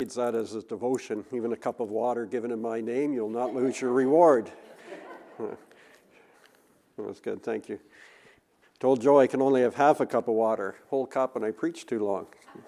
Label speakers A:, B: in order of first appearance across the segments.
A: Reads that as a devotion. Even a cup of water given in my name, you'll not lose your reward. That's good, thank you. Told Joe I can only have half a cup of water, whole cup, and I preach too long.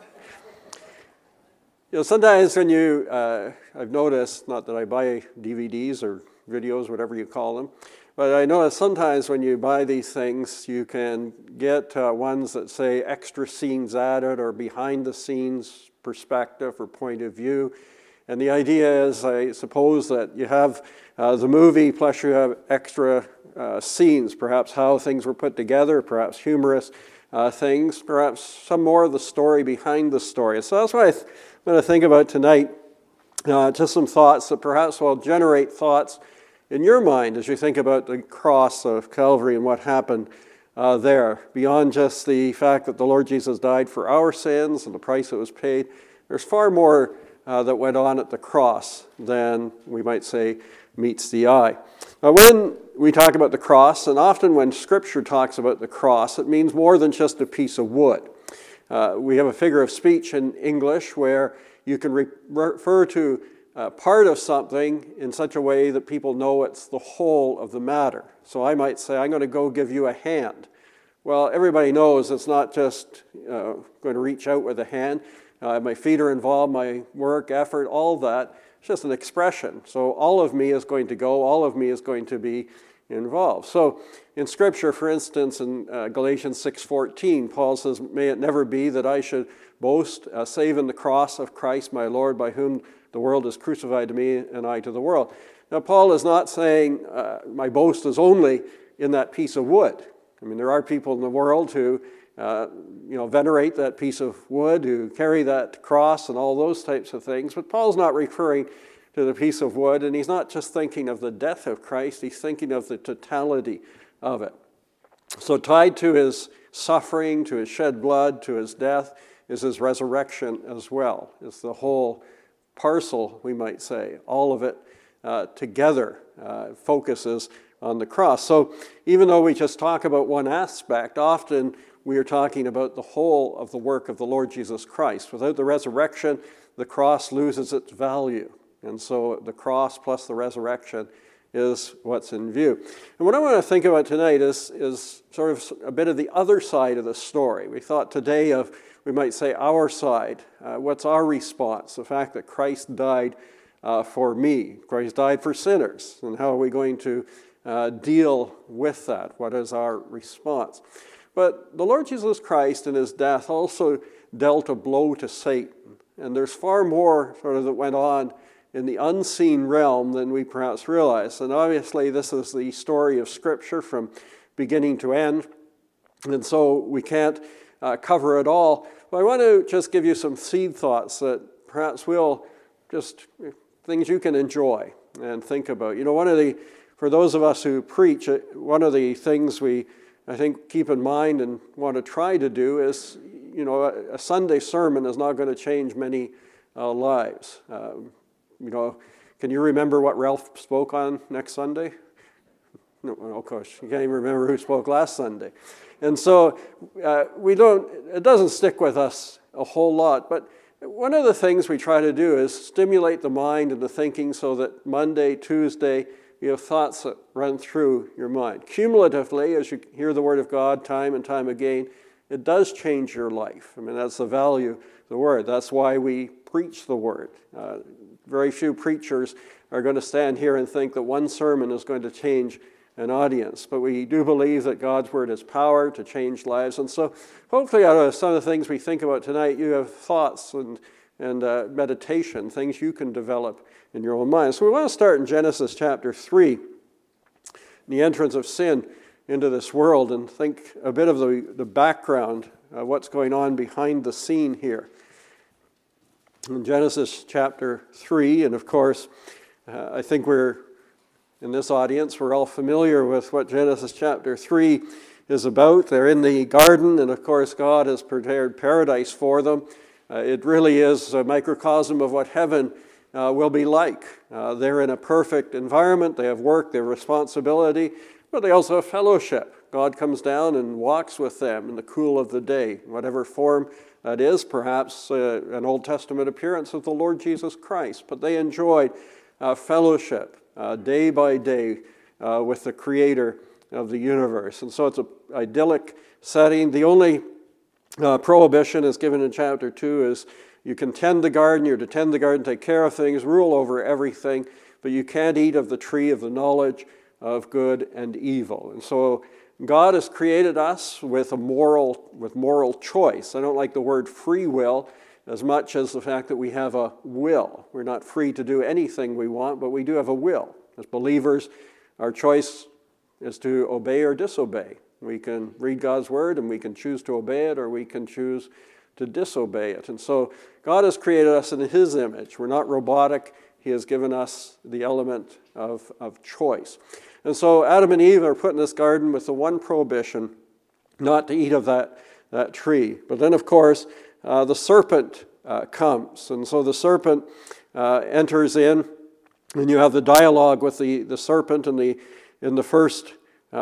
A: Sometimes when I've noticed, not that I buy DVDs or videos, whatever you call them, but I notice sometimes when you buy these things, you can get ones that say extra scenes added or behind the scenes perspective or point of view. And the idea is, I suppose, that you have the movie plus you have extra scenes, perhaps how things were put together, perhaps humorous things, perhaps some more of the story behind the story. So that's what I'm going to think about tonight. Just some thoughts that perhaps will generate thoughts in your mind as you think about the cross of Calvary and what happened there. Beyond just the fact that the Lord Jesus died for our sins and the price that was paid, there's far more that went on at the cross than, we might say, meets the eye. Now, when we talk about the cross, and often when Scripture talks about the cross, it means more than just a piece of wood. We have a figure of speech in English where you can refer to part of something in such a way that people know it's the whole of the matter. So I might say, I'm going to go give you a hand. Well, everybody knows it's not just going to reach out with a hand. My feet are involved, my work, effort, all that. It's just an expression. So all of me is going to go, all of me is going to be involved. So in Scripture, for instance, in Galatians 6:14, Paul says, may it never be that I should boast, save in the cross of Christ my Lord, by whom the world is crucified to me and I to the world. Now, Paul is not saying my boast is only in that piece of wood. I mean, there are people in the world who venerate that piece of wood, who carry that cross and all those types of things. But Paul's not referring to the piece of wood, and he's not just thinking of the death of Christ, he's thinking of the totality of it. So tied to his suffering, to his shed blood, to his death, is his resurrection as well. It's the whole parcel, we might say. All of it together focuses on the cross. So even though we just talk about one aspect, often we are talking about the whole of the work of the Lord Jesus Christ. Without the resurrection, the cross loses its value. And so the cross plus the resurrection is what's in view. And what I want to think about tonight is sort of a bit of the other side of the story. We thought today of, we might say, our side. What's our response? The fact that Christ died for me. Christ died for sinners. And how are we going to deal with that? What is our response? But the Lord Jesus Christ in his death also dealt a blow to Satan. And there's far more sort of that went on in the unseen realm than we perhaps realize. And obviously this is the story of Scripture from beginning to end. And so we can't cover it all. But I want to just give you some seed thoughts that perhaps will just, things you can enjoy and think about. For those of us who preach, one of the things we, I think, keep in mind and want to try to do is, a Sunday sermon is not going to change many lives. Can you remember what Ralph spoke on next Sunday? No, of course, you can't even remember who spoke last Sunday. And so it doesn't stick with us a whole lot, but one of the things we try to do is stimulate the mind and the thinking so that Monday, Tuesday, you have thoughts that run through your mind. Cumulatively, as you hear the Word of God time and time again, it does change your life. I mean, that's the value of the Word. That's why we preach the Word. Very few preachers are going to stand here and think that one sermon is going to change an audience. But we do believe that God's Word has power to change lives. And so hopefully out of some of the things we think about tonight, you have thoughts and meditation, things you can develop in your own mind. So we want to start in Genesis chapter 3, the entrance of sin into this world, and think a bit of the background of what's going on behind the scene here. In Genesis chapter 3, and of course, I think in this audience, we're all familiar with what Genesis chapter 3 is about. They're in the garden, and of course, God has prepared paradise for them. It really is a microcosm of what heaven will be like. They're in a perfect environment. They have work, they have responsibility, but they also have fellowship. God comes down and walks with them in the cool of the day, whatever form That is perhaps an Old Testament appearance of the Lord Jesus Christ. But they enjoyed fellowship day by day with the Creator of the universe. And so it's an idyllic setting. The only prohibition is given in chapter 2 is you can tend the garden, you're to tend the garden, take care of things, rule over everything, but you can't eat of the tree of the knowledge of good and evil. And so God has created us with moral choice. I don't like the word free will as much as the fact that we have a will. We're not free to do anything we want, but we do have a will. As believers, our choice is to obey or disobey. We can read God's word and we can choose to obey it, or we can choose to disobey it. And so God has created us in His image. We're not robotic. He has given us the element of choice. And so Adam and Eve are put in this garden with the one prohibition, not to eat of that tree. But then, of course, the serpent comes. And so the serpent enters in, and you have the dialogue with the serpent in the first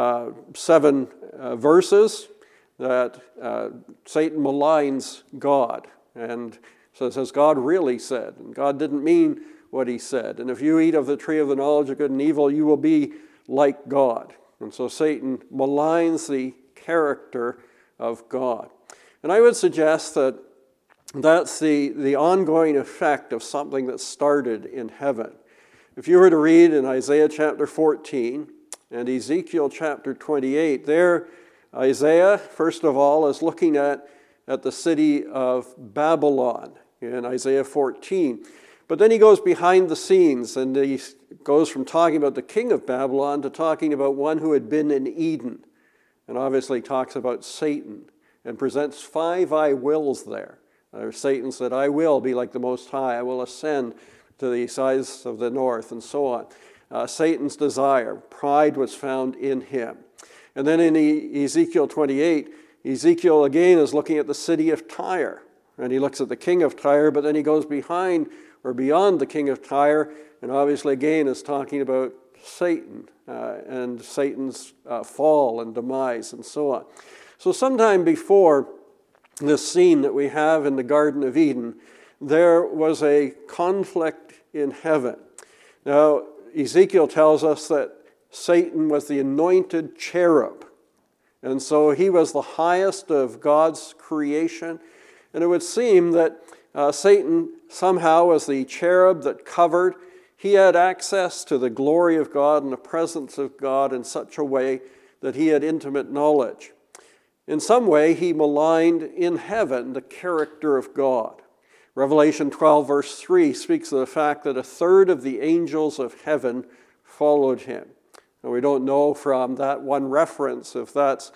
A: 7 verses that Satan maligns God. And so it says, God really said, and God didn't mean what He said. And if you eat of the tree of the knowledge of good and evil, you will be like God. And so Satan maligns the character of God. And I would suggest that that's the ongoing effect of something that started in heaven. If you were to read in Isaiah chapter 14 and Ezekiel chapter 28, there Isaiah, first of all, is looking at the city of Babylon in Isaiah 14. But then he goes behind the scenes, and he goes from talking about the king of Babylon to talking about one who had been in Eden, and obviously talks about Satan, and presents 5 I wills there. Satan said, I will be like the Most High. I will ascend to the sides of the north, and so on. Satan's desire, pride was found in him. And then in Ezekiel 28, Ezekiel again is looking at the city of Tyre, and he looks at the king of Tyre, but then he goes behind or beyond the king of Tyre, and obviously again is talking about Satan and Satan's fall and demise and so on. So sometime before this scene that we have in the Garden of Eden, there was a conflict in heaven. Now, Ezekiel tells us that Satan was the anointed cherub, and so he was the highest of God's creation, and it would seem that Satan somehow was the cherub that covered. He had access to the glory of God and the presence of God in such a way that he had intimate knowledge. In some way, he maligned in heaven the character of God. Revelation 12, verse 3 speaks of the fact that 1/3 of the angels of heaven followed him. And we don't know from that one reference if that's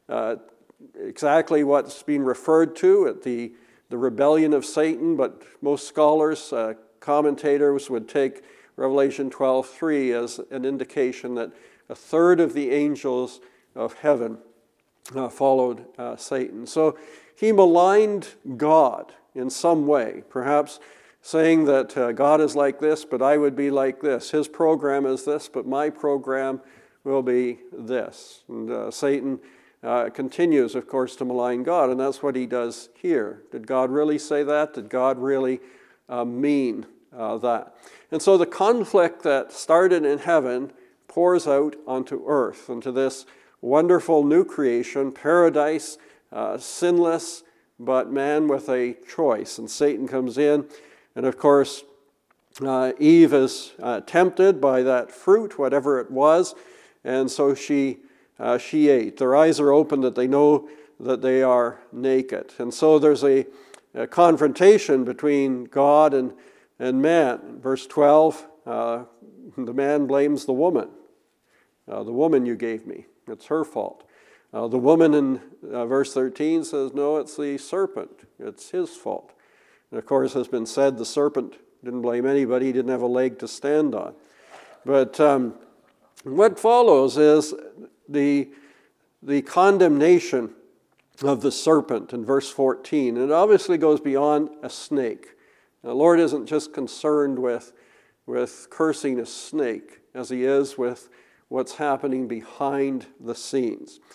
A: exactly what's being referred to at the rebellion of Satan, but most scholars, commentators would take Revelation 12:3 as an indication that 1/3 of the angels of heaven followed Satan. So he maligned God in some way, perhaps saying that God is like this, but I would be like this. His program is this, but my program will be this. And Satan continues, of course, to malign God, and that's what he does here. Did God really say that? Did God really mean that? And so the conflict that started in heaven pours out onto earth, into this wonderful new creation, paradise, sinless, but man with a choice. And Satan comes in, and of course, Eve is tempted by that fruit, whatever it was, and so she ate. Their eyes are open that they know that they are naked. And so there's a confrontation between God and man. Verse 12, the man blames the woman. The woman you gave me, it's her fault. The woman in verse 13 says, no, it's the serpent. It's his fault. And of course, has been said, the serpent didn't blame anybody. He didn't have a leg to stand on. But what follows is the condemnation of the serpent in verse 14. And it obviously goes beyond a snake. Now, the Lord isn't just concerned with cursing a snake as he is with what's happening behind the scenes.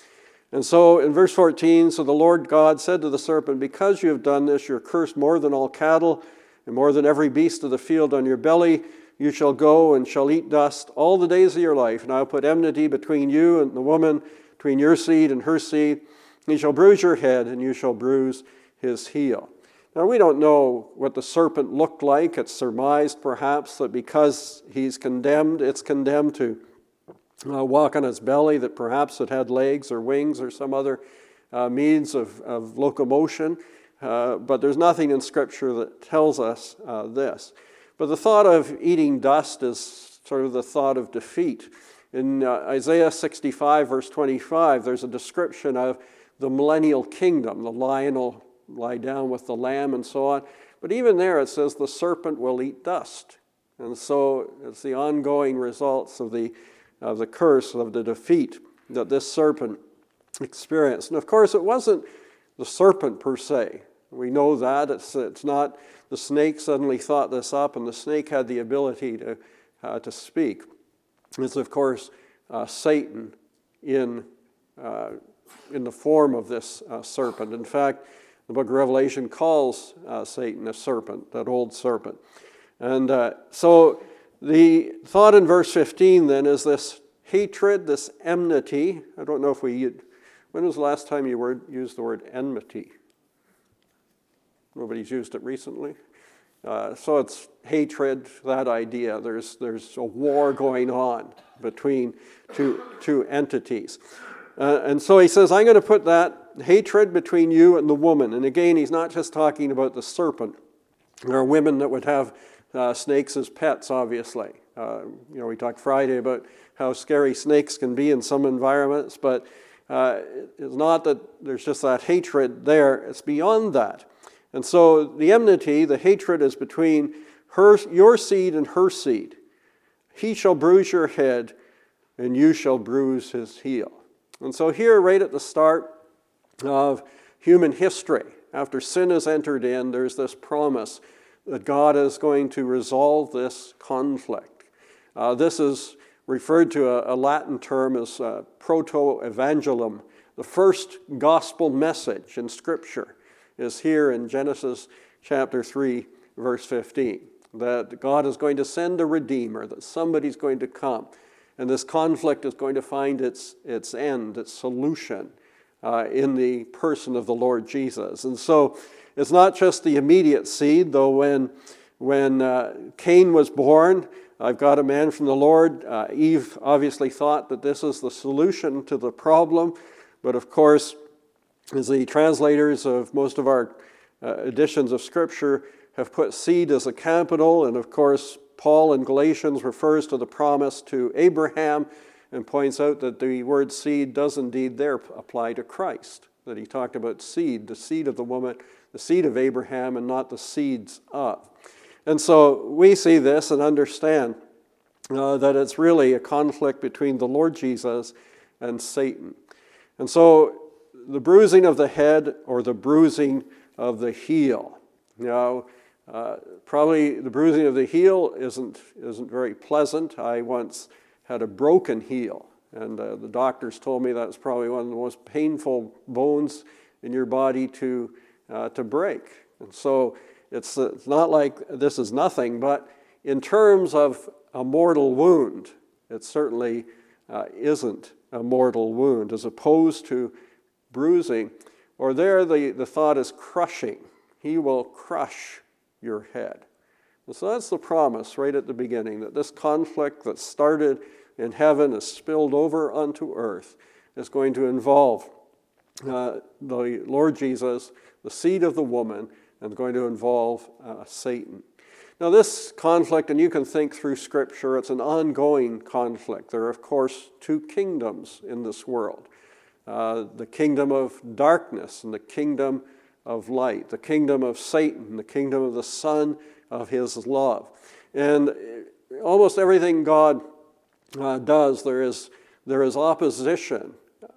A: And so in verse 14, so the Lord God said to the serpent, because you have done this, you're cursed more than all cattle and more than every beast of the field. On your belly you shall go and shall eat dust all the days of your life. And I will put enmity between you and the woman, between your seed and her seed. He shall bruise your head, and you shall bruise his heel. Now, we don't know what the serpent looked like. It's surmised, perhaps, that because he's condemned, it's condemned to walk on its belly, that perhaps it had legs or wings or some other means of locomotion. But there's nothing in Scripture that tells us this. But the thought of eating dust is sort of the thought of defeat. In Isaiah 65, verse 25, there's a description of the millennial kingdom. The lion will lie down with the lamb and so on. But even there it says the serpent will eat dust. And so it's the ongoing results of the curse, of the defeat that this serpent experienced. And of course it wasn't the serpent per se. We know that. It's not the snake suddenly thought this up, and the snake had the ability to speak. It's of course Satan in the form of this serpent. In fact, the book of Revelation calls Satan a serpent, that old serpent. And so the thought in verse 15 then is this hatred, this enmity. I don't know if when was the last time you used the word enmity? Nobody's used it recently. So it's hatred, that idea. There's a war going on between two entities. And so he says, I'm going to put that hatred between you and the woman. And again, he's not just talking about the serpent. There are women that would have snakes as pets, obviously. We talked Friday about how scary snakes can be in some environments, but it's not that there's just that hatred there. It's beyond that. And so the enmity, the hatred, is between your seed and her seed. He shall bruise your head, and you shall bruise his heel. And so here, right at the start of human history, after sin has entered in, there's this promise that God is going to resolve this conflict. This is referred to a Latin term as proto-evangelium. The first gospel message in Scripture is here in Genesis chapter 3, verse 15, that God is going to send a Redeemer, that somebody's going to come, and this conflict is going to find its end, its solution in the person of the Lord Jesus. And so it's not just the immediate seed, though when Cain was born, I've got a man from the Lord. Eve obviously thought that this is the solution to the problem, but of course, as the translators of most of our editions of Scripture have put seed as a capital, and of course Paul in Galatians refers to the promise to Abraham and points out that the word seed does indeed there apply to Christ, that he talked about seed, the seed of the woman, the seed of Abraham, and not the seeds of. And so we see this and understand that it's really a conflict between the Lord Jesus and Satan. And so the bruising of the head or the bruising of the heel. Now, probably the bruising of the heel isn't very pleasant. I once had a broken heel, and the doctors told me that's probably one of the most painful bones in your body to break. And so it's not like this is nothing, but in terms of a mortal wound, it certainly isn't a mortal wound, as opposed to bruising, or there the thought is crushing. He will crush your head. And so that's the promise right at the beginning, that this conflict that started in heaven is spilled over onto earth. Is going to involve the Lord Jesus, the seed of the woman, and going to involve Satan. Now this conflict, and you can think through Scripture, it's an ongoing conflict. There are, of course, two kingdoms in this world. The kingdom of darkness and the kingdom of light, the kingdom of Satan, the kingdom of the Son of his love. And almost everything God does, there is opposition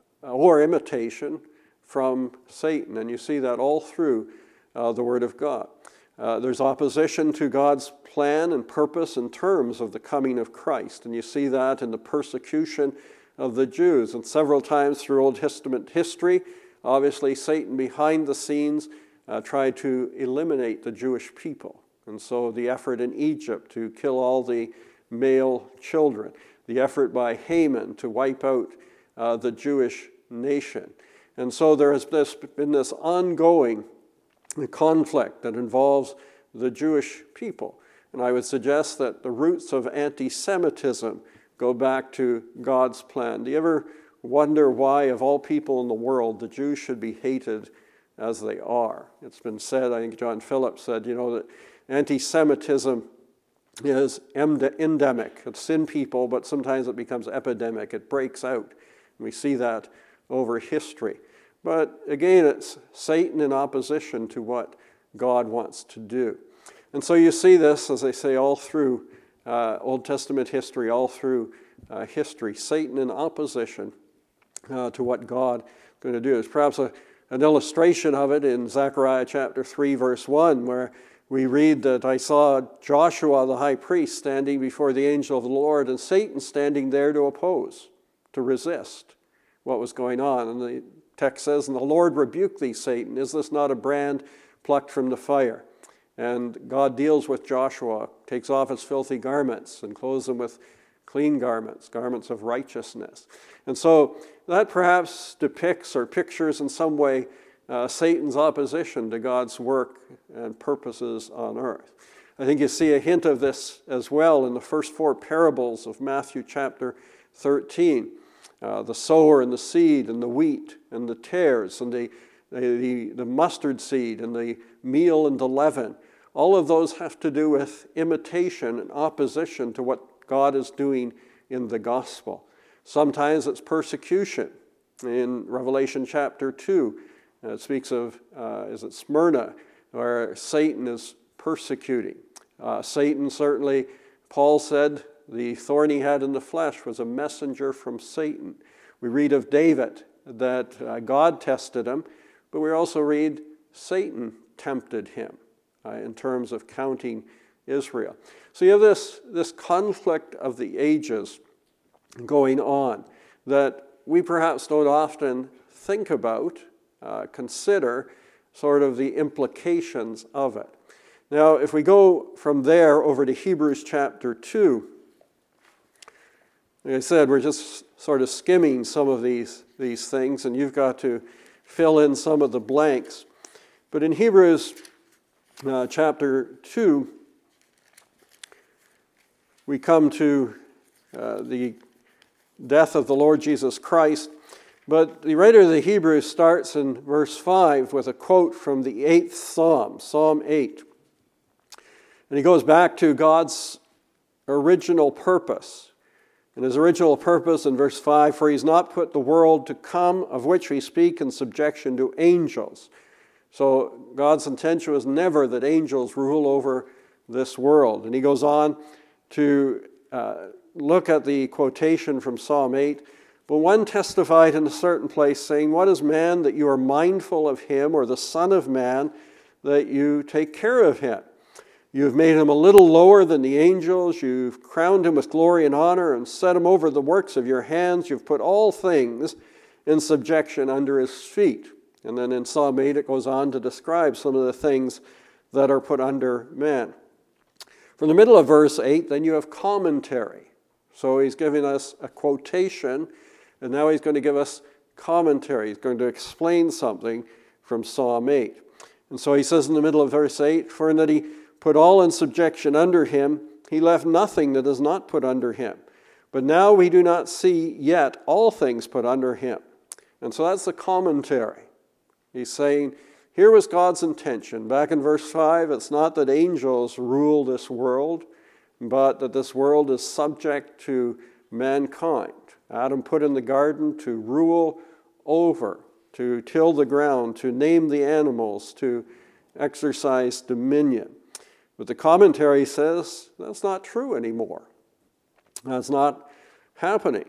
A: or imitation from Satan. And you see that all through the Word of God. There's opposition to God's plan and purpose and terms of the coming of Christ. And you see that in the persecution of the Jews. And several times through Old Testament history, obviously Satan behind the scenes tried to eliminate the Jewish people. And so the effort in Egypt to kill all the male children, the effort by Haman to wipe out the Jewish nation. And so there has been this ongoing conflict that involves the Jewish people. And I would suggest that the roots of anti-Semitism go back to God's plan. Do you ever wonder why, of all people in the world, the Jews should be hated as they are? It's been said, I think John Phillips said, that anti-Semitism is endemic. It's in people, but sometimes it becomes epidemic. It breaks out. And we see that over history. But again, it's Satan in opposition to what God wants to do. And so you see this, as I say, all through Old Testament history, all through history, Satan in opposition to what God is going to do. There's perhaps an illustration of it in Zechariah chapter 3, verse 1, where we read that I saw Joshua the high priest standing before the angel of the Lord, and Satan standing there to oppose, to resist what was going on. And the text says, "And the Lord rebuked thee, Satan. Is this not a brand plucked from the fire?" And God deals with Joshua, takes off his filthy garments and clothes him with clean garments, garments of righteousness. And so that perhaps depicts or pictures in some way Satan's opposition to God's work and purposes on earth. I think you see a hint of this as well in the first four parables of Matthew chapter 13. The sower and the seed and the wheat and the tares and the mustard seed and the meal and the leaven. All of those have to do with imitation and opposition to what God is doing in the gospel. Sometimes it's persecution. In Revelation chapter 2, it speaks of, is it Smyrna, where Satan is persecuting. Satan certainly, Paul said, the thorn he had in the flesh was a messenger from Satan. We read of David that God tested him, but we also read Satan tempted him in terms of counting Israel. So you have this conflict of the ages going on that we perhaps don't often think about, consider sort of the implications of it. Now, if we go from there over to Hebrews chapter 2, like I said, we're just sort of skimming some of these things, and you've got to fill in some of the blanks. But in Hebrews chapter 2, we come to the death of the Lord Jesus Christ. But the writer of the Hebrews starts in verse 5 with a quote from the 8th Psalm, Psalm 8. And he goes back to God's original purpose. And his original purpose in verse 5, "For he's not put the world to come, of which we speak, in subjection to angels." So God's intention was never that angels rule over this world. And he goes on to look at the quotation from Psalm 8. "But one testified in a certain place, saying, What is man that you are mindful of him, or the son of man that you take care of him? You have made him a little lower than the angels. You've crowned him with glory and honor and set him over the works of your hands. You've put all things in subjection under his feet." And then in Psalm 8 it goes on to describe some of the things that are put under man. From the middle of verse 8, then you have commentary. So he's giving us a quotation, and now he's going to give us commentary. He's going to explain something from Psalm 8. And so he says in the middle of verse 8, "For in that he put all in subjection under him, he left nothing that is not put under him. But now we do not see yet all things put under him." And so that's the commentary. He's saying, here was God's intention. Back in verse 5, it's not that angels rule this world, but that this world is subject to mankind. Adam put in the garden to rule over, to till the ground, to name the animals, to exercise dominion. But the commentary says that's not true anymore. That's not happening.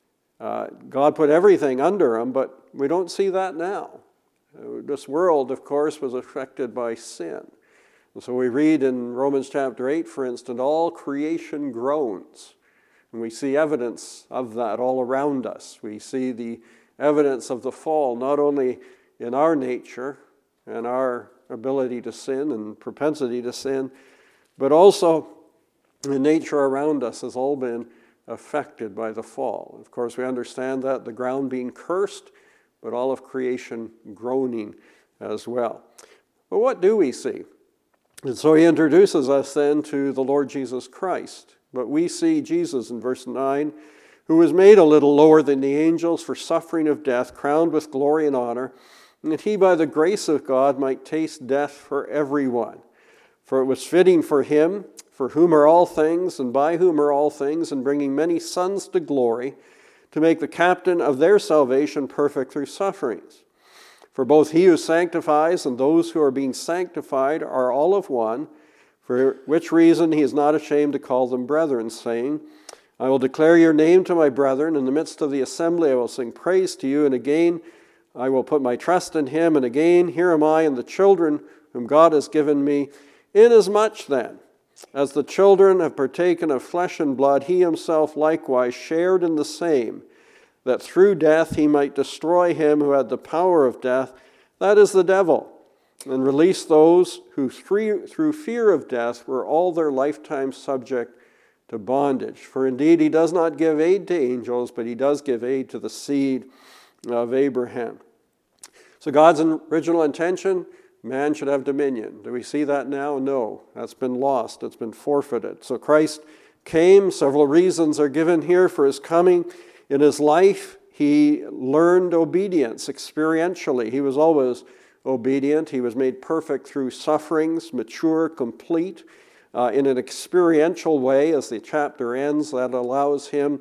A: God put everything under him, but we don't see that now. This world, of course, was affected by sin. And so we read in Romans chapter 8, for instance, all creation groans And we see evidence of that all around us. We see the evidence of the fall, not only in our nature and our ability to sin and propensity to sin, but also the nature around us has all been affected by the fall. Of course, we understand that the ground being cursed, but all of creation groaning as well. But what do we see? And so he introduces us then to the Lord Jesus Christ. But we see Jesus in verse 9, who was made a little lower than the angels for suffering of death, crowned with glory and honor, and that he by the grace of God might taste death for everyone. For it was fitting for him, for whom are all things, and by whom are all things, and bringing many sons to glory, to make the captain of their salvation perfect through sufferings. For both he who sanctifies and those who are being sanctified are all of one, for which reason he is not ashamed to call them brethren, saying, I will declare your name to my brethren. In the midst of the assembly I will sing praise to you. And again I will put my trust in him. And again, here am I and the children whom God has given me. Inasmuch then, as the children have partaken of flesh and blood, he himself likewise shared in the same, that through death he might destroy him who had the power of death, that is the devil, and release those who through fear of death were all their lifetime subject to bondage. For indeed he does not give aid to angels, but he does give aid to the seed of Abraham. So God's original intention, man should have dominion. Do we see that now? No. That's been lost. It's been forfeited. So Christ came. Several reasons are given here for his coming. In his life, he learned obedience experientially. He was always obedient. He was made perfect through sufferings, mature, complete, in an experiential way. As the chapter ends, that allows him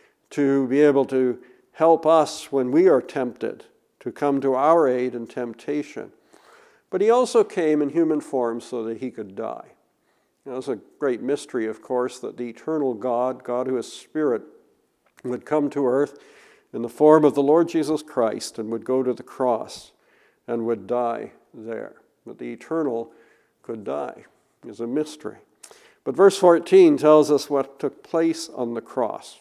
A: to be able to help us when we are tempted, to come to our aid in temptation. But he also came in human form so that he could die. Now, it's a great mystery, of course, that the eternal God, God who is Spirit, would come to earth in the form of the Lord Jesus Christ and would go to the cross and would die there. But the eternal could die is a mystery. But verse 14 tells us what took place on the cross.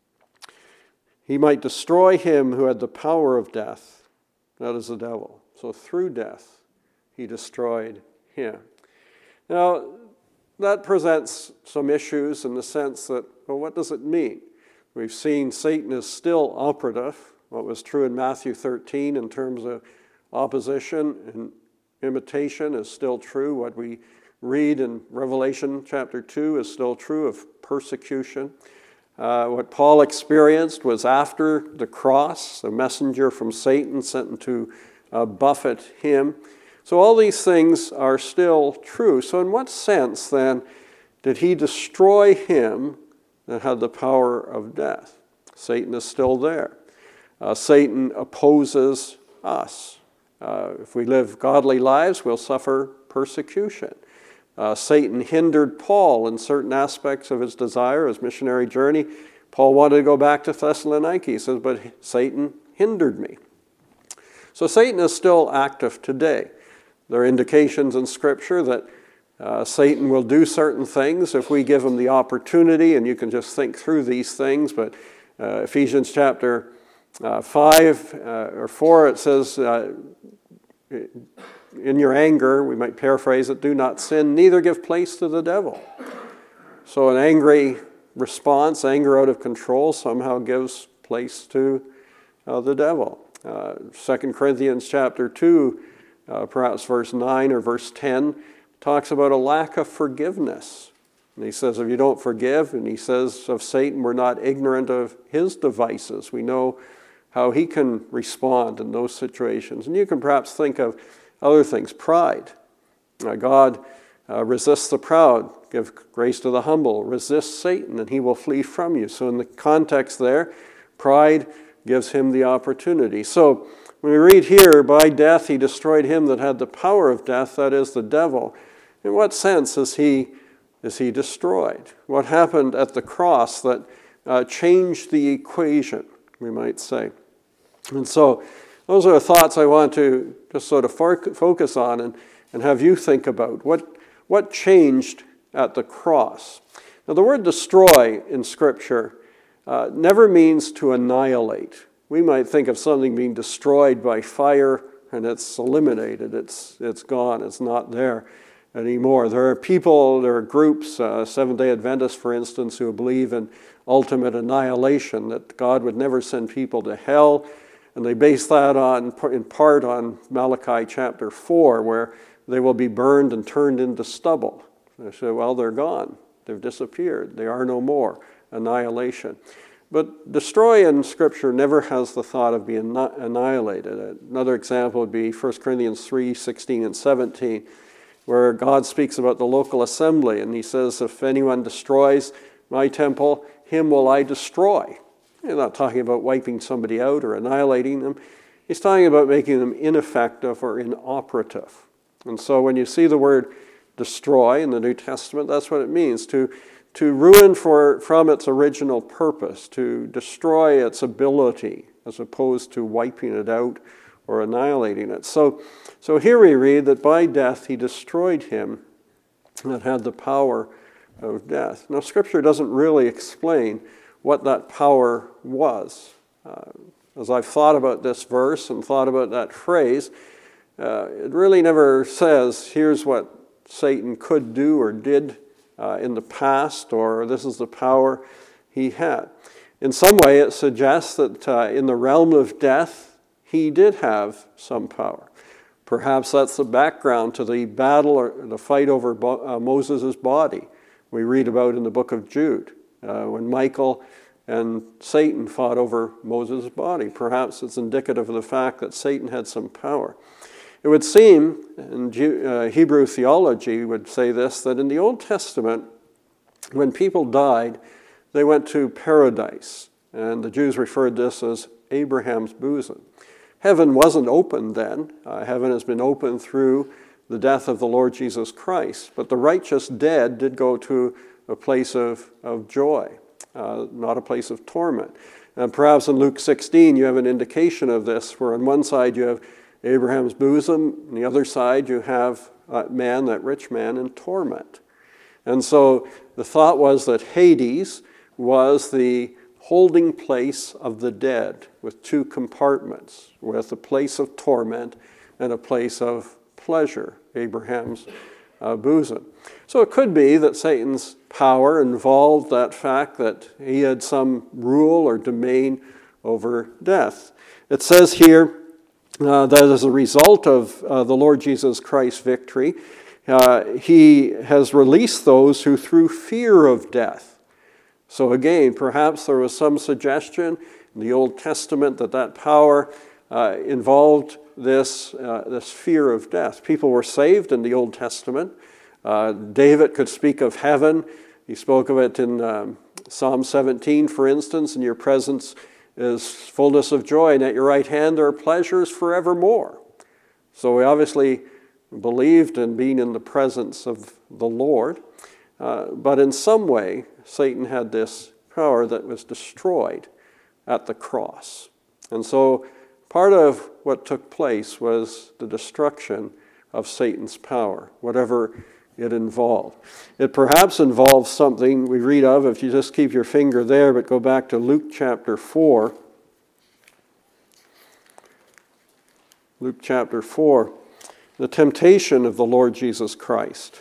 A: He might destroy him who had the power of death, that is the devil. So through death, he destroyed him. Now, that presents some issues in the sense that, well, what does it mean? We've seen Satan is still operative. What was true in Matthew 13 in terms of opposition and imitation is still true. What we read in Revelation chapter 2 is still true of persecution. What Paul experienced was after the cross, a messenger from Satan sent to buffet him. So all these things are still true. So in what sense, then, did he destroy him that had the power of death? Satan is still there. Satan opposes us. If we live godly lives, we'll suffer persecution. Satan hindered Paul in certain aspects of his desire, his missionary journey. Paul wanted to go back to Thessaloniki. He says, but Satan hindered me. So Satan is still active today. There are indications in Scripture that Satan will do certain things if we give him the opportunity, and you can just think through these things. But Ephesians chapter 5 or 4, it says, in your anger, we might paraphrase it, do not sin, neither give place to the devil. So an angry response, anger out of control, somehow gives place to the devil. 2 Corinthians chapter 2, perhaps verse 9 or verse 10, talks about a lack of forgiveness. And he says, if you don't forgive, and he says of Satan, we're not ignorant of his devices. We know how he can respond in those situations. And you can perhaps think of other things. Pride. God resists the proud, give grace to the humble. Resist Satan, and he will flee from you. So in the context there, pride gives him the opportunity. So when we read here, by death he destroyed him that had the power of death, that is the devil. In what sense is he destroyed? What happened at the cross that changed the equation, we might say? And so those are the thoughts I want to just sort of focus on and have you think about. What changed at the cross? Now the word destroy in Scripture never means to annihilate. We might think of something being destroyed by fire and it's eliminated, it's gone, it's not there anymore. There are people, there are groups, Seventh-day Adventists, for instance, who believe in ultimate annihilation, that God would never send people to hell, and they base that in part on Malachi chapter 4, where they will be burned and turned into stubble. They say, well, they're gone, they've disappeared, they are no more, annihilation. But destroy in Scripture never has the thought of being annihilated. Another example would be 1 Corinthians 3, 16 and 17, where God speaks about the local assembly, and he says, if anyone destroys my temple, him will I destroy. He's not talking about wiping somebody out or annihilating them. He's talking about making them ineffective or inoperative. And so when you see the word destroy in the New Testament, that's what it means, to ruin from its original purpose, to destroy its ability, as opposed to wiping it out or annihilating it. So here we read that by death he destroyed him that had the power of death. Now, Scripture doesn't really explain what that power was. As I've thought about this verse and thought about that phrase, it really never says, here's what Satan could do or did in the past, or this is the power he had. In some way, it suggests that in the realm of death, he did have some power. Perhaps that's the background to the battle or the fight over Moses' body we read about in the book of Jude, when Michael and Satan fought over Moses' body. Perhaps it's indicative of the fact that Satan had some power. It would seem, and Hebrew theology would say this, that in the Old Testament, when people died, they went to paradise. And the Jews referred to this as Abraham's bosom. Heaven wasn't open then. Heaven has been opened through the death of the Lord Jesus Christ. But the righteous dead did go to a place of joy, not a place of torment. And perhaps in Luke 16 you have an indication of this, where on one side you have Abraham's bosom, on the other side you have that rich man in torment. And so the thought was that Hades was the holding place of the dead, with two compartments, with a place of torment and a place of pleasure, Abraham's bosom. So it could be that Satan's power involved that fact that he had some rule or domain over death. It says here that as a result of the Lord Jesus Christ's victory, he has released those who through fear of death. So again, perhaps there was some suggestion in the Old Testament that power involved this fear of death. People were saved in the Old Testament. David could speak of heaven. He spoke of it in Psalm 17, for instance, in your presence is fullness of joy, and at your right hand there are pleasures forevermore. So we obviously believed in being in the presence of the Lord. But in some way, Satan had this power that was destroyed at the cross. And so part of what took place was the destruction of Satan's power, whatever it involved. It perhaps involves something we read of, if you just keep your finger there, but go back to Luke chapter 4. Luke chapter 4, the temptation of the Lord Jesus Christ.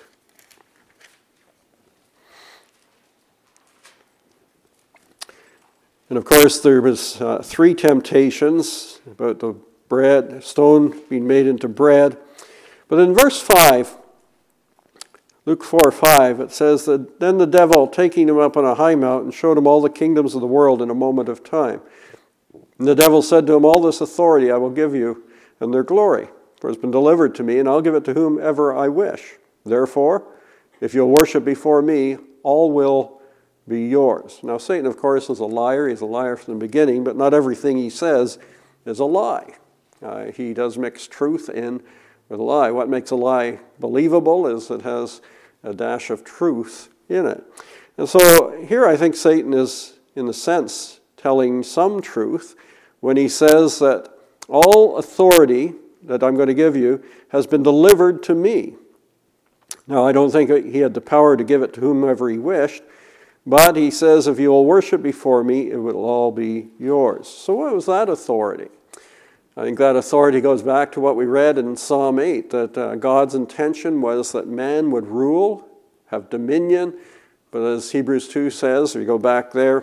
A: And of course, there was three temptations about the stone being made into bread. But in verse 5, Luke 4:5, it says that then the devil, taking him up on a high mountain, showed him all the kingdoms of the world in a moment of time. And the devil said to him, all this authority I will give you and their glory, for it has been delivered to me, and I'll give it to whomever I wish. Therefore, if you'll worship before me, all will be yours. Now, Satan, of course, is a liar. He's a liar from the beginning, but not everything he says is a lie. He does mix truth in with a lie. What makes a lie believable is it has a dash of truth in it. And so here I think Satan is, in a sense, telling some truth when he says that all authority that I'm going to give you has been delivered to me. Now, I don't think he had the power to give it to whomever he wished, But he says, if you will worship before me, it will all be yours. So what was that authority? I think that authority goes back to what we read in Psalm 8, that God's intention was that man would rule, have dominion. But as Hebrews 2 says, if you go back there,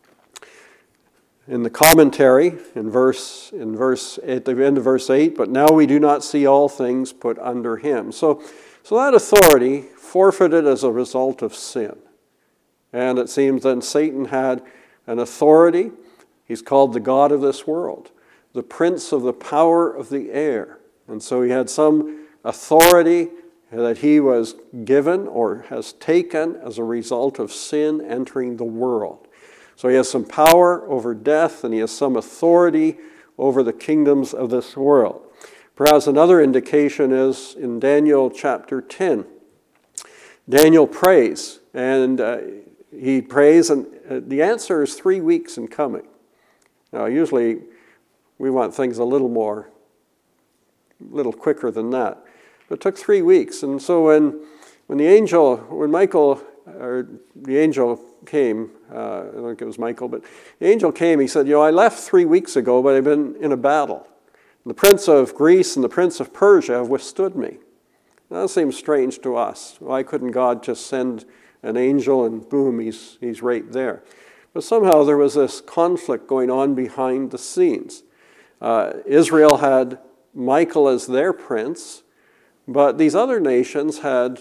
A: in the commentary, at the end of verse 8, but now we do not see all things put under him. So that authority forfeited as a result of sin. And it seems then Satan had an authority. He's called the god of this world, the prince of the power of the air. And so he had some authority that he was given or has taken as a result of sin entering the world. So he has some power over death, and he has some authority over the kingdoms of this world. Perhaps another indication is in Daniel chapter 10. Daniel prays, and he prays, and the answer is 3 weeks in coming. Now, usually we want things a little quicker than that. But it took 3 weeks, and so when the angel came, I don't think it was Michael, but the angel came, he said, I left 3 weeks ago, but I've been in a battle. The prince of Greece and the prince of Persia have withstood me. Now, that seems strange to us. Why couldn't God just send an angel and boom, he's right there? But somehow there was this conflict going on behind the scenes. Israel had Michael as their prince, but these other nations had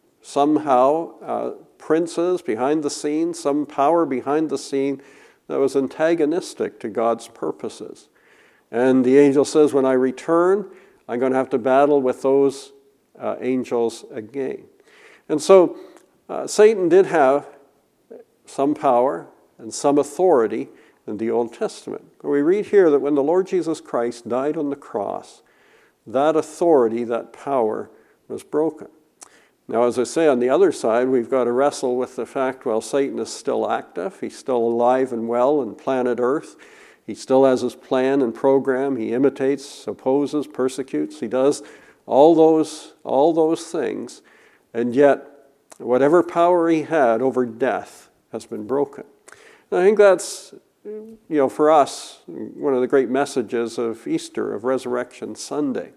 A: somehow princes behind the scene, some power behind the scene that was antagonistic to God's purposes. And the angel says, when I return, I'm going to have to battle with those angels again. And so Satan did have some power and some authority in the Old Testament. But we read here that when the Lord Jesus Christ died on the cross, that authority, that power was broken. Now, as I say, on the other side, we've got to wrestle with the fact, Satan is still active. He's still alive and well on planet Earth. He still has his plan and program. He imitates, opposes, persecutes. He does all those things. And yet, whatever power he had over death has been broken. And I think that's, for us, one of the great messages of Easter, of Resurrection Sunday.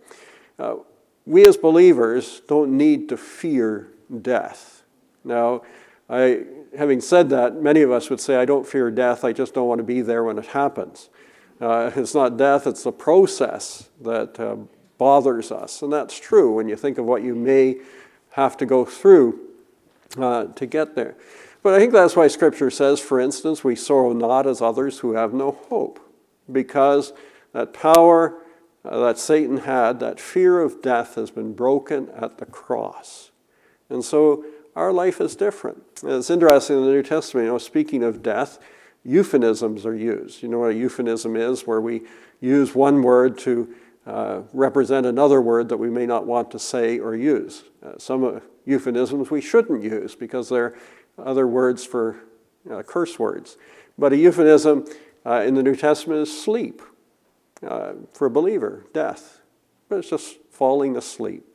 A: We as believers don't need to fear death. Now, having said that, many of us would say, I don't fear death, I just don't want to be there when it happens. It's not death, it's the process that bothers us. And that's true when you think of what you may have to go through to get there. But I think that's why Scripture says, for instance, we sorrow not as others who have no hope, because that power that Satan had, that fear of death, has been broken at the cross. And so our life is different. And it's interesting in the New Testament, speaking of death, euphemisms are used. You know what a euphemism is, where we use one word to represent another word that we may not want to say or use. Some euphemisms we shouldn't use because they're other words for curse words. But a euphemism in the New Testament is sleep. For a believer, death. But it's just falling asleep.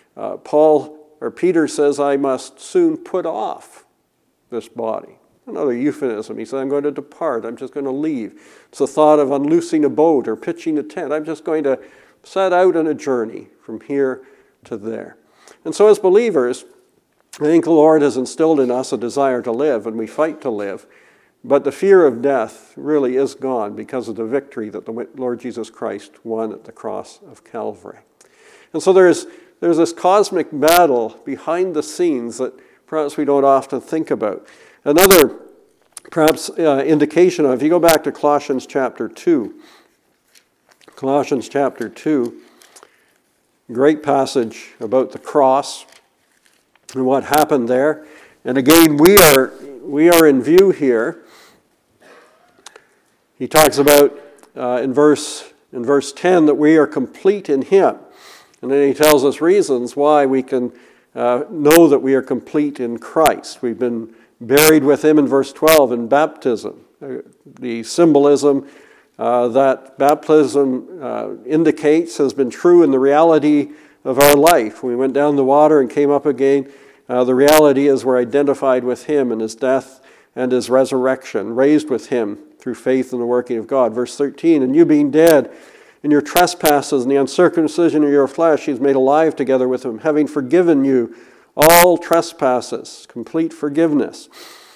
A: Peter says, I must soon put off this body. Another euphemism. He said, I'm going to depart. I'm just going to leave. It's the thought of unloosing a boat or pitching a tent. I'm just going to set out on a journey from here to there. And so as believers, I think the Lord has instilled in us a desire to live, and we fight to live. But the fear of death really is gone because of the victory that the Lord Jesus Christ won at the cross of Calvary. And so there's this cosmic battle behind the scenes that perhaps we don't often think about. Another perhaps indication of, if you go back to Colossians chapter 2, great passage about the cross and what happened there. And again, we are in view here. He talks about in verse 10 that we are complete in Him. And then he tells us reasons why we can know that we are complete in Christ. We've been buried with Him in verse 12 in baptism. The symbolism that baptism indicates has been true in the reality of our life. We went down the water and came up again. The reality is we're identified with Him in His death and his resurrection, raised with him through faith in the working of God. Verse 13, and you being dead in your trespasses and the uncircumcision of your flesh, he's made alive together with him, having forgiven you all trespasses, complete forgiveness,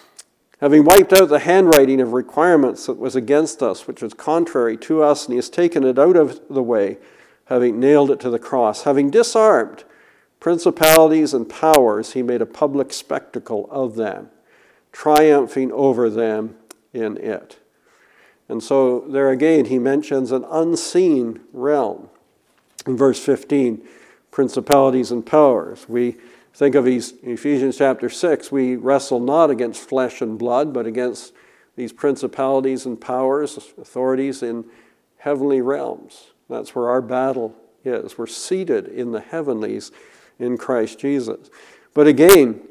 A: having wiped out the handwriting of requirements that was against us, which was contrary to us, and he has taken it out of the way, having nailed it to the cross. Having disarmed principalities and powers, he made a public spectacle of them, triumphing over them in it. And so there again, he mentions an unseen realm. In verse 15, principalities and powers. We think of Ephesians chapter 6, we wrestle not against flesh and blood, but against these principalities and powers, authorities in heavenly realms. That's where our battle is. We're seated in the heavenlies in Christ Jesus. But again,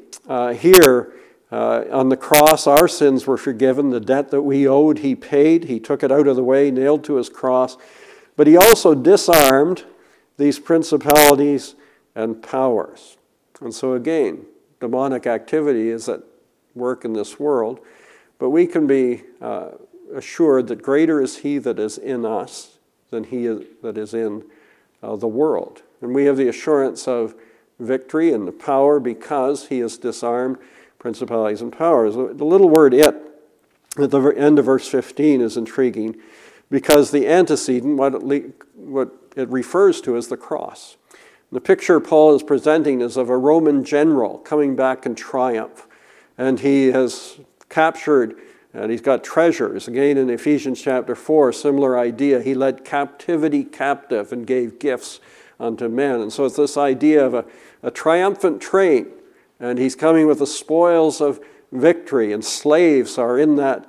A: here on the cross, our sins were forgiven. The debt that we owed, he paid. He took it out of the way, nailed to his cross. But he also disarmed these principalities and powers. And so again, demonic activity is at work in this world, but we can be assured that greater is he that is in us than he that is in the world. And we have the assurance of victory and the power because he has disarmed principalities and powers. The little word "it" at the end of verse 15 is intriguing because the antecedent, what it refers to, is the cross. The picture Paul is presenting is of a Roman general coming back in triumph. And he has captured, and he's got treasures. Again, in Ephesians chapter 4, similar idea. He led captivity captive and gave gifts unto men. And so it's this idea of a triumphant train. And he's coming with the spoils of victory. And slaves are in that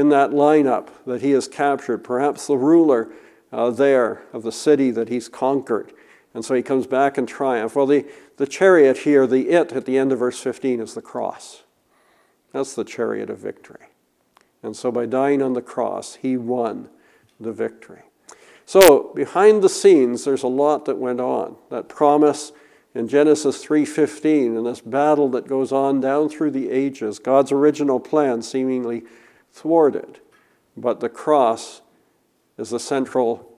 A: lineup that he has captured. Perhaps the ruler there of the city that he's conquered. And so he comes back in triumph. Well, the chariot here, the "it" at the end of verse 15 is the cross. That's the chariot of victory. And so by dying on the cross, he won the victory. So behind the scenes, there's a lot that went on. That promise in Genesis 3:15 and this battle that goes on down through the ages, God's original plan seemingly thwarted. But the cross is the central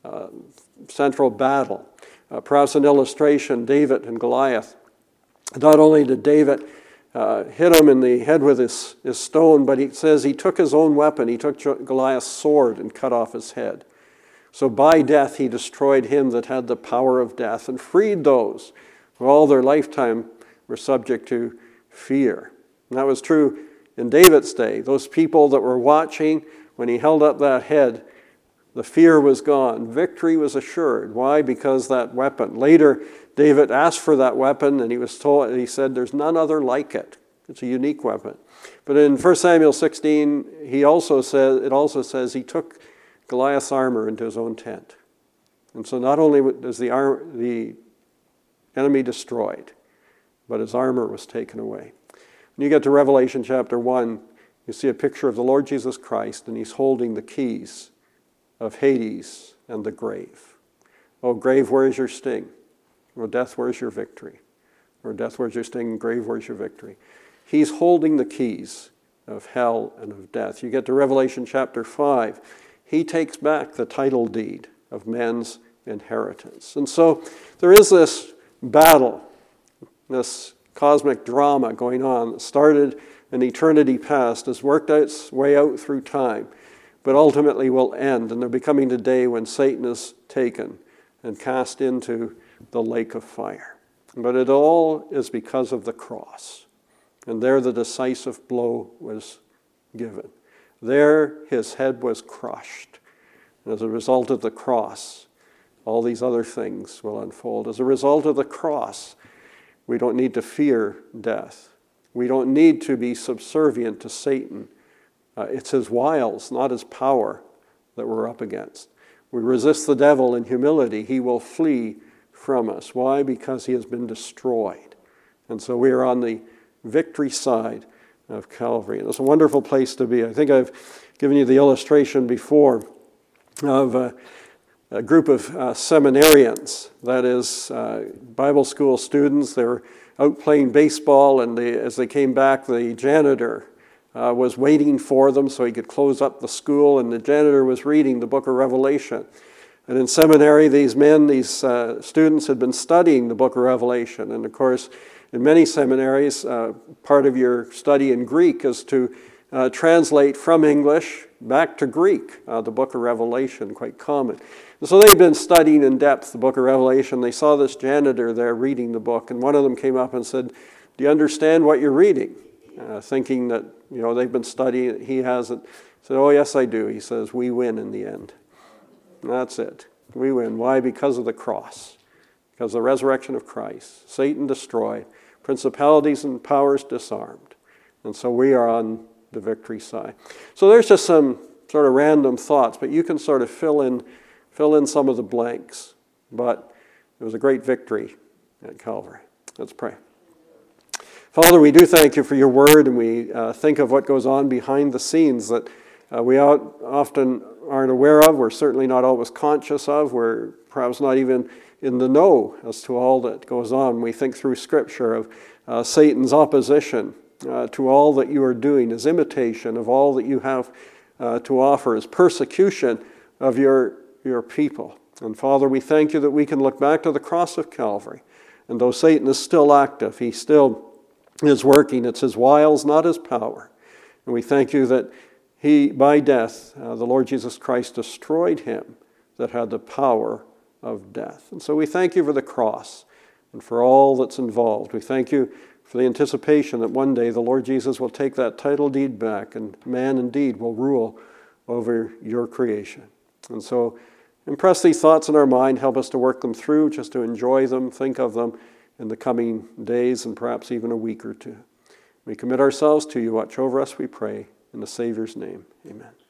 A: battle. Perhaps an illustration, David and Goliath. Not only did David hit him in the head with his stone, but he says he took his own weapon. He took Goliath's sword and cut off his head. So by death he destroyed him that had the power of death and freed those who all their lifetime were subject to fear. And that was true in David's day. Those people that were watching when he held up that head, the fear was gone. Victory was assured. Why? Because that weapon. Later, David asked for that weapon, and he said, there's none other like it. It's a unique weapon. But in 1 Samuel 16, it also says he took Goliath's armor into his own tent. And so not only was the enemy destroyed, but his armor was taken away. When you get to Revelation chapter 1, you see a picture of the Lord Jesus Christ, and he's holding the keys of Hades and the grave. Oh, grave, where is your sting? Oh, death, where's your victory? Or death, where's your sting? Grave, where's your victory? He's holding the keys of hell and of death. You get to Revelation chapter 5. He takes back the title deed of men's inheritance. And so there is this battle, this cosmic drama going on that started in eternity past, has worked its way out through time, but ultimately will end. And they're becoming the day when Satan is taken and cast into the lake of fire. But it all is because of the cross. And there the decisive blow was given. There his head was crushed. And as a result of the cross, all these other things will unfold. As a result of the cross, we don't need to fear death. We don't need to be subservient to Satan. It's his wiles, not his power, that we're up against. We resist the devil in humility, he will flee from us. Why? Because he has been destroyed. And so we are on the victory side of Calvary. And it's a wonderful place to be. I think I've given you the illustration before of a group of seminarians, that is, Bible school students. They were out playing baseball, and as they came back, the janitor was waiting for them so he could close up the school, and the janitor was reading the book of Revelation. And in seminary, these students had been studying the book of Revelation. And of course, in many seminaries, part of your study in Greek is to translate from English back to Greek, the book of Revelation, quite common. And so they'd been studying in depth the book of Revelation. They saw this janitor there reading the book, and one of them came up and said, "Do you understand what you're reading?" Thinking that, they've been studying it, he hasn't. He said, "Oh, yes, I do." He says, "We win in the end." And that's it. We win. Why? Because of the cross. Because of the resurrection of Christ. Satan destroyed. Principalities and powers disarmed. And so we are on the victory side. So there's just some sort of random thoughts, but you can sort of fill in some of the blanks. But it was a great victory at Calvary. Let's pray. Father, we do thank you for your word, and we think of what goes on behind the scenes that we often aren't aware of. We're certainly not always conscious of. We're perhaps not even in the know as to all that goes on. We think through Scripture of Satan's opposition to all that you are doing, his imitation of all that you have to offer, his persecution of your people. And Father, we thank you that we can look back to the cross of Calvary. And though Satan is still active, he still is working. It's his wiles, not his power. And we thank you that he, by death, the Lord Jesus Christ destroyed him that had the power of death. And so we thank you for the cross and for all that's involved. We thank you for the anticipation that one day the Lord Jesus will take that title deed back and man indeed will rule over your creation. And so impress these thoughts in our mind, help us to work them through, just to enjoy them, think of them in the coming days and perhaps even a week or two. We commit ourselves to you. Watch over us, we pray. In the Savior's name, amen.